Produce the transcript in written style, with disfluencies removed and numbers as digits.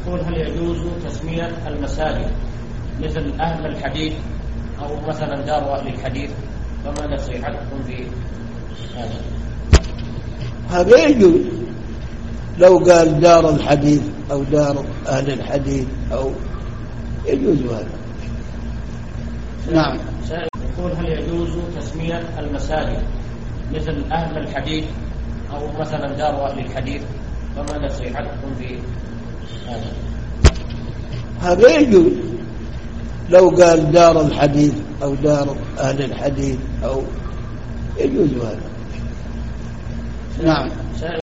يقول هل يجوز تسمية المساجد مثل أهل الحديث أو مثلا دار أهل الحديث؟ فما نصيحتكم في هذا؟ هذا يجوز، لو قال دار الحديث أو دار أهل الحديث أو يجوز هذا. نعم. يقول هل يجوز تسمية المساجد مثل أهل الحديث أو مثلا دار أهل الحديث؟ فما نصيحتكم في هذا؟ هذا يجوز، لو قال دار الحديث أو دار أهل الحديث أو يجوز هذا. نعم.